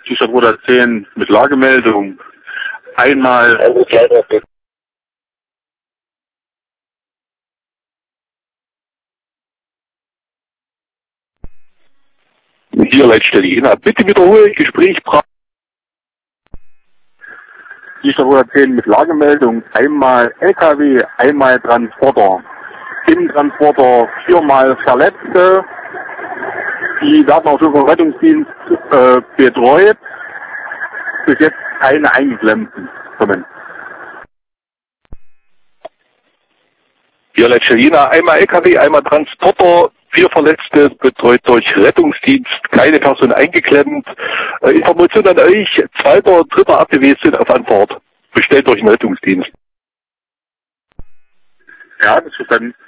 Zustand 10 mit Lagemeldung. Einmal Hier Leitstelle Jena. Bitte wiederholen, Gespräch Zustand 10 mit Lagemeldung. Einmal LKW, einmal Transporter. Im Transporter 4-mal Verletzte. Die werden auch schon vom Rettungsdienst betreut. Bis jetzt keine Eingeklemmten kommen. Hier Leitstelle Jena. Einmal LKW, einmal Transporter. 4 Verletzte, betreut durch Rettungsdienst, keine Person eingeklemmt. Information an euch, 2. und 3. APW sind auf Antwort. Bestellt durch den Rettungsdienst. Ja, das ist dann